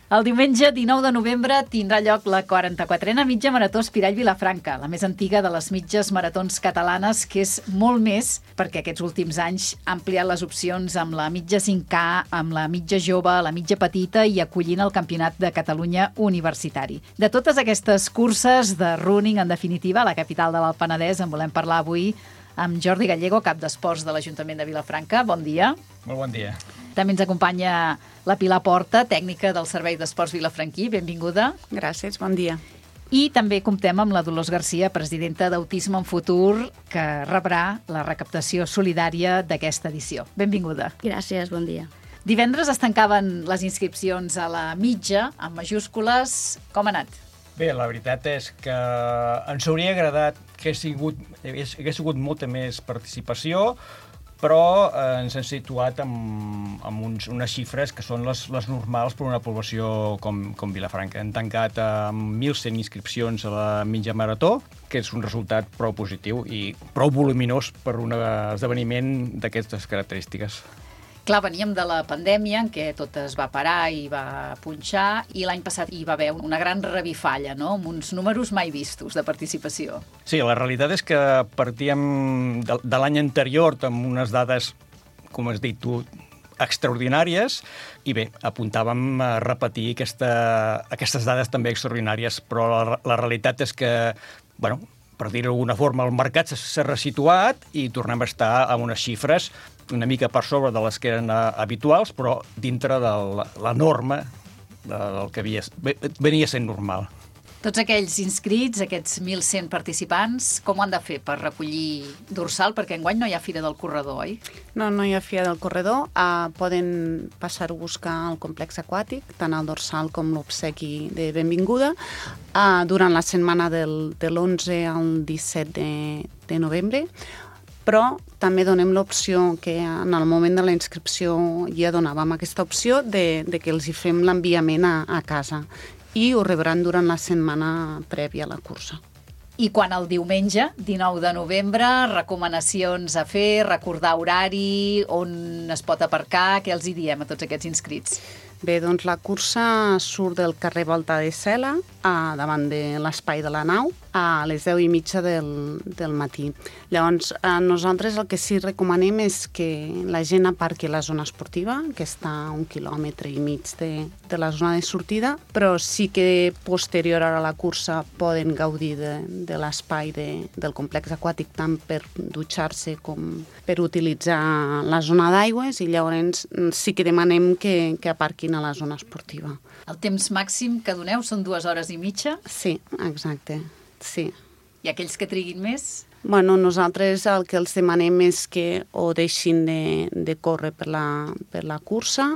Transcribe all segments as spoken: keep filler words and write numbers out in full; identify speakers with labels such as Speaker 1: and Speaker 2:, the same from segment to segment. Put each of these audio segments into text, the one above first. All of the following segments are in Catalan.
Speaker 1: El diumenge dinou de novembre tindrà lloc la quaranta-quatrena mitja marató Espirall Vilafranca, la més antiga de les mitges maratons catalanes, que és molt més perquè aquests últims anys ha ampliat les opcions amb la mitja cinc K, amb la mitja jove, la mitja petita i acollint el Campionat de Catalunya universitari. De totes aquestes curses de running, en definitiva, a la capital de l'Alt Penedès, en volem parlar avui amb Jordi Gallego, cap d'Esports de l'Ajuntament de Vilafranca. Bon dia.
Speaker 2: Molt bon dia.
Speaker 1: També ens acompanya la Pilar Porta, tècnica del Servei d'Esports Vilafranquí. Benvinguda.
Speaker 3: Gràcies, bon dia.
Speaker 1: I també comptem amb la Dolors Garcia, presidenta d'Autisme en Futur, que rebrà la recaptació solidària d'aquesta edició. Benvinguda.
Speaker 4: Gràcies, bon dia.
Speaker 1: Divendres es tancaven les inscripcions a la mitja, amb majúscules. Com ha anat?
Speaker 2: Bé, la veritat és que ens hauria agradat que hagués sigut, hagués sigut molta més participació, però eh, ens hem situat amb, amb uns, unes xifres que són les, les normals per una població com, com Vilafranca. Hem tancat amb mil cent inscripcions a la mitja marató, que és un resultat prou positiu i prou voluminós per un esdeveniment d'aquestes característiques.
Speaker 1: Clar, veníem de la pandèmia en què tot es va parar i va punxar, i l'any passat hi va haver una gran revifalla, no?, amb uns números mai vistos de participació.
Speaker 2: Sí, la realitat és que partíem de, de l'any anterior amb unes dades, com has dit tu, extraordinàries, i bé, apuntàvem a repetir aquesta, aquestes dades també extraordinàries, però la, la realitat és que, bueno, per dir-ho d'alguna forma, el mercat s'ha resituat i tornem a estar a unes xifres una mica per sobre de les que eren habituals, però dintre de la, la norma del que havia, venia sent normal.
Speaker 1: Tots aquells inscrits, aquests mil cent participants, com ho han de fer per recollir dorsal? Perquè enguany no hi ha Fira del Corredor, oi?
Speaker 3: No, no hi ha Fira del Corredor. Uh, poden passar a buscar al complex aquàtic, tant el dorsal com l'obsequi de benvinguda, uh, durant la setmana del, de l'onze al disset de, de novembre, però també donem l'opció que en el moment de la inscripció ja donàvem aquesta opció de, de que els hi fem l'enviament a, a casa i ho rebran durant la setmana prèvia a la cursa.
Speaker 1: I quan el diumenge, dinou de novembre, recomanacions a fer, recordar horari, on es pot aparcar, què els hi diem a tots aquests inscrits?
Speaker 3: Bé, doncs la cursa surt del carrer Volta de Cela, a davant de l'espai de la nau, a les deu i mitja del, del matí. Llavors, a nosaltres el que sí recomanem és que la gent aparqui a la zona esportiva, que està a un quilòmetre i mig de, de la zona de sortida, però sí que posterior a la cursa poden gaudir de, de l'espai de, del complex aquàtic, tant per dutxar-se com per utilitzar la zona d'aigües, i llavors sí que demanem que, que aparquin a la zona esportiva.
Speaker 1: El temps màxim que doneu són dues hores i mitja?
Speaker 3: Sí, exacte, sí.
Speaker 1: I aquells que triguin més?
Speaker 3: Bueno, nosaltres el que els demanem és que o deixin de, de córrer per la, per la cursa,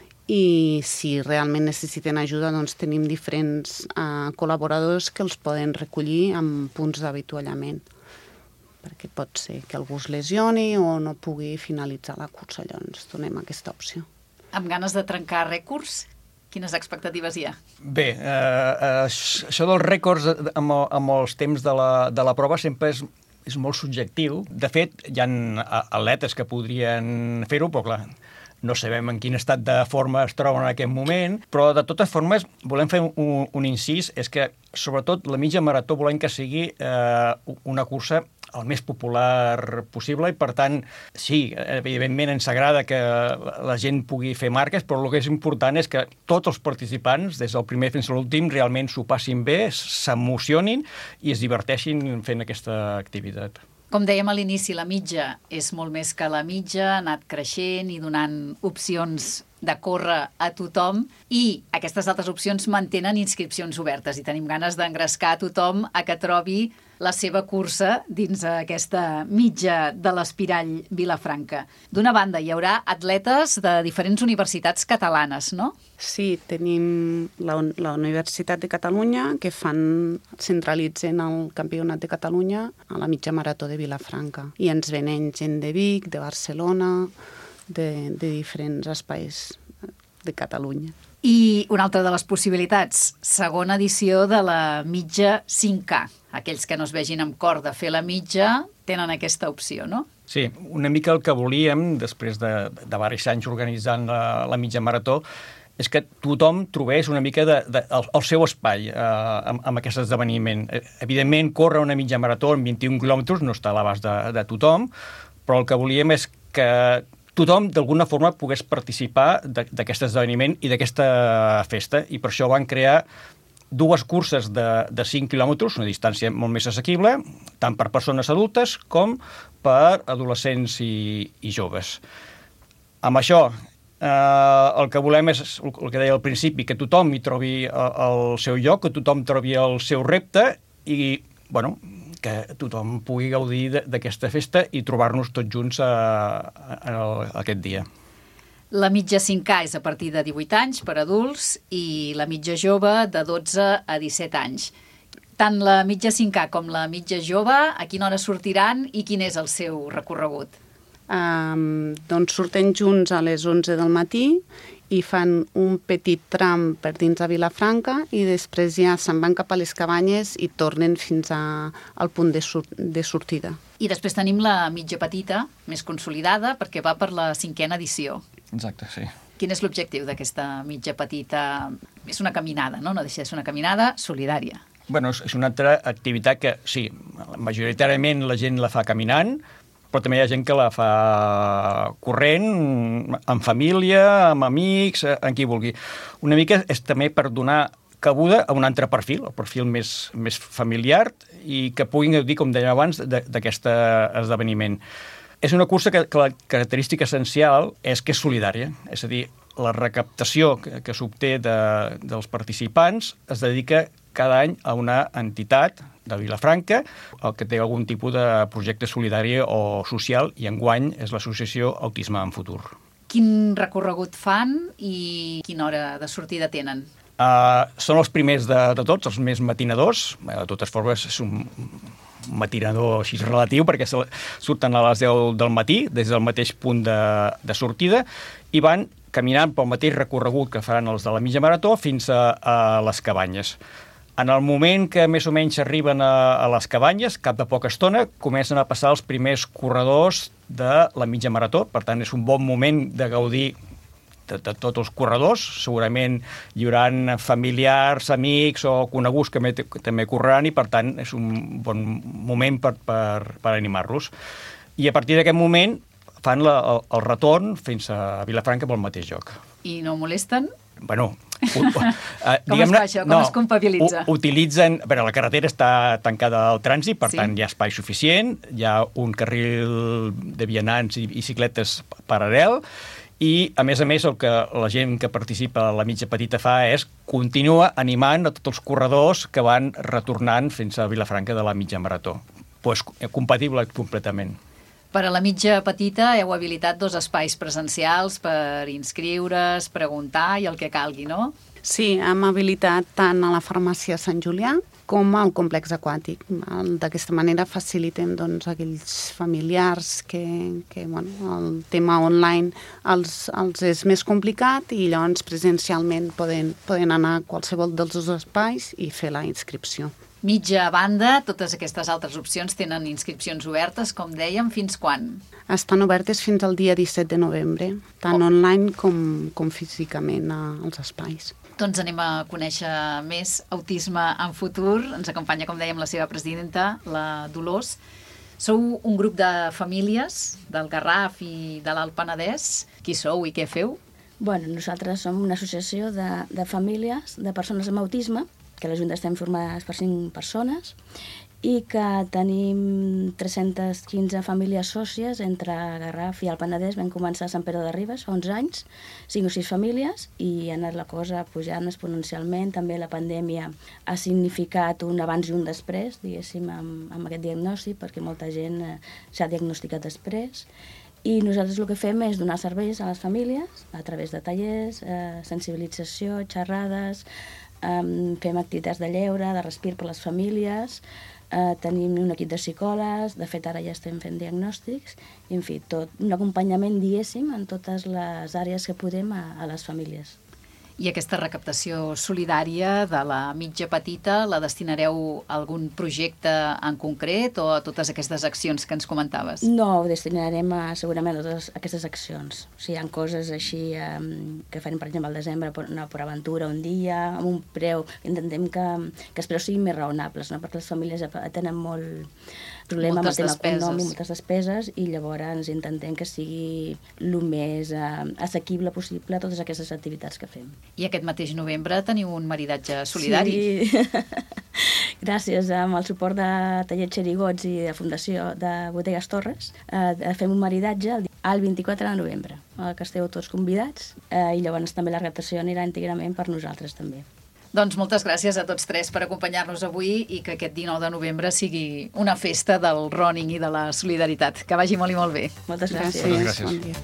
Speaker 3: i si realment necessiten ajuda, doncs tenim diferents uh, col·laboradors que els poden recollir amb punts d'avituallament, perquè pot ser que algú es lesioni o no pugui finalitzar la cursa, llavors donem aquesta opció.
Speaker 1: Amb ganes de trencar rècords? Quines expectatives hi ha?
Speaker 2: Bé, eh, això dels rècords amb, amb els temps de la, de la prova sempre és, és molt subjectiu. De fet, hi ha atletes que podrien fer-ho, però clar, no sabem en quin estat de forma es troben en aquest moment, però de totes formes volem fer un, un incís, és que sobretot la mitja marató volem que sigui eh, una cursa el més popular possible, i per tant, sí, evidentment ens agrada que la gent pugui fer marques, però el que és important és que tots els participants, des del primer fins a l'últim, realment s'ho passin bé, s'emocionin i es diverteixin fent aquesta activitat.
Speaker 1: Com dèiem a l'inici, la mitja és molt més que la mitja, ha anat creixent i donant opcions de córrer a tothom, i aquestes altres opcions mantenen inscripcions obertes, i tenim ganes d'engrescar a tothom a que trobi la seva cursa dins aquesta mitja de l'Espirall Vilafranca. D'una banda, hi haurà atletes de diferents universitats catalanes, no?
Speaker 3: Sí, tenim la, la Universitat de Catalunya, que fan, centralitzen el Campionat de Catalunya a la mitja marató de Vilafranca. I ens venen gent de Vic, de Barcelona, de, de diferents espais de Catalunya.
Speaker 1: I una altra de les possibilitats, segona edició de la mitja cinc K. Aquells que no es vegin amb cor de fer la mitja tenen aquesta opció, no?
Speaker 2: Sí, una mica el que volíem, després de, de diversos anys organitzant la, la mitja marató, és que tothom trobés una mica de, de, el, el seu espai eh, amb, amb aquest esdeveniment. Evidentment, córrer una mitja marató en vint-i-un quilòmetres no està a l'abast de, de tothom, però el que volíem és que tothom d'alguna forma pogués participar d'aquest esdeveniment i d'aquesta festa, i per això van crear dues curses de, de cinc quilòmetres, una distància molt més assequible, tant per persones adultes com per adolescents i, i joves. Amb això, eh, el que volem és, el que deia al principi, que tothom hi trobi el seu lloc, que tothom trobi el seu repte i, bueno, que tothom pugui gaudir d'aquesta festa i trobar-nos tots junts a, a, a aquest dia.
Speaker 1: La mitja cinc K és a partir de divuit anys per adults i la mitja jove de dotze a disset anys. Tant la mitja cinc K com la mitja jove, a quina hora sortiran i quin és el seu recorregut?
Speaker 3: Um, doncs surten junts a les onze del matí i fan un petit tram per dins de Vilafranca i després ja se'n van cap a les cabanyes i tornen fins a, al punt de, sur de sortida.
Speaker 1: I després tenim la mitja petita, més consolidada, perquè va per la cinquena edició.
Speaker 2: Exacte, sí.
Speaker 1: Quin és l'objectiu d'aquesta mitja petita? És una caminada, no? No deixa de ser una caminada solidària.
Speaker 2: Bueno, és una altra activitat que, sí, majoritàriament la gent la fa caminant, però també hi ha gent que la fa corrent, en família, amb amics, en qui vulgui. Una mica és també per donar cabuda a un altre perfil, el perfil més, més familiar, i que puguin gaudir, com dèiem abans, d'aquest esdeveniment. És una cursa que, que la característica essencial és que és solidària, és a dir, la recaptació que, que s'obté de, dels participants es dedica cada any a una entitat de Vilafranca, el que té algun tipus de projecte solidari o social, i enguany és l'associació Autisme en Futur.
Speaker 1: Quin recorregut fan i quina hora de sortida tenen?
Speaker 2: Uh, són els primers de, de tots, els més matinadors. De totes formes, és un matinador així relatiu, perquè surten a les deu del matí, des del mateix punt de, de sortida, i van caminant pel mateix recorregut que faran els de la mitja marató fins a, a les cabanyes. En el moment que més o menys arriben a, a les cabanyes, cap de poca estona, comencen a passar els primers corredors de la mitja marató. Per tant, és un bon moment de gaudir de, de tots els corredors. Segurament hi haurà familiars, amics o coneguts que, me, que també correran, i per tant és un bon moment per, per, per animar-los. I a partir d'aquest moment fan la, el, el retorn fins a Vilafranca pel mateix lloc.
Speaker 1: I no molesten?
Speaker 2: Bueno, u, uh,
Speaker 1: com es fa això? Com no, es comptabilitza?
Speaker 2: U, utilitzen... A veure, la carretera està tancada al trànsit, per
Speaker 1: sí.
Speaker 2: tant hi ha espai suficient, hi ha un carril de vianants i bicicletes paral·lel, i, a més a més, el que la gent que participa a la mitja petita fa és continua animant a tots els corredors que van retornant fins a Vilafranca de la mitja marató. Pues, compatible completament.
Speaker 1: Per a la mitja petita heu habilitat dos espais presencials per inscriure's, preguntar i el que calgui, no?
Speaker 3: Sí, hem habilitat tant a la farmàcia Sant Julià com al complex aquàtic. D'aquesta manera facilitem doncs, aquells familiars que, que bueno, el tema online els, els és més complicat i llavors presencialment poden, poden anar a qualsevol dels dos espais i fer la inscripció.
Speaker 1: Mitja banda, totes aquestes altres opcions tenen inscripcions obertes, com dèiem, fins quan?
Speaker 3: Estan obertes fins al dia disset de novembre, tant oh. online com, com físicament als espais.
Speaker 1: Doncs anem a conèixer més Autisme en Futur. Ens acompanya, com dèiem, la seva presidenta, la Dolors. Sou un grup de famílies del Garraf i de l'Alt Penedès. Qui sou i què feu?
Speaker 4: Bueno, nosaltres som una associació de, de famílies de persones amb autisme, que a la Junta estem formades per cinc persones i que tenim tres-centes quinze famílies sòcies entre Garraf i el Penedès. Vam començar a Sant Pere de Ribes fa onze anys, cinc o sis famílies, i ha anat la cosa pujant exponencialment. També la pandèmia ha significat un abans i un després, diguéssim, amb, amb aquest diagnòstic, perquè molta gent eh, s'ha diagnosticat després. I nosaltres el que fem és donar serveis a les famílies a través de tallers, eh, sensibilització, xerrades, Um, fem activitats de lleure, de respir per les famílies, uh, tenim un equip de psicòlegs, de fet ara ja estem fent diagnòstics, i en fi, tot un acompanyament, diguéssim, en totes les àrees que podem a, a les famílies.
Speaker 1: I aquesta recaptació solidària de la mitja petita la destinareu a algun projecte en concret o a totes aquestes accions que ens comentaves?
Speaker 4: No, ho destinarem a, segurament a totes aquestes accions. O sigui, hi ha coses així eh, que farem, per exemple, al desembre, una per aventura un dia, amb un preu, intentem que, que els preus siguin més raonables, no? Perquè les famílies tenen molt problema
Speaker 1: moltes
Speaker 4: amb el tema econòmic,
Speaker 1: despeses.
Speaker 4: moltes despeses, i llavors intentem que sigui el més eh, assequible possible a totes aquestes activitats que fem.
Speaker 1: I aquest mateix novembre teniu un maridatge solidari.
Speaker 4: Sí, gràcies amb el suport de Taller Xerigots i de Fundació de Bodegues Torres, eh, fem un maridatge el vint-i-quatre de novembre, eh, que esteu tots convidats, eh, i llavors també la recaptació anirà íntegrament per nosaltres també.
Speaker 1: Doncs moltes gràcies a tots tres per acompanyar-nos avui i que aquest dinou de novembre sigui una festa del running i de la solidaritat. Que vagi molt i molt bé.
Speaker 4: Moltes gràcies.
Speaker 2: Moltes gràcies.
Speaker 3: Bon dia.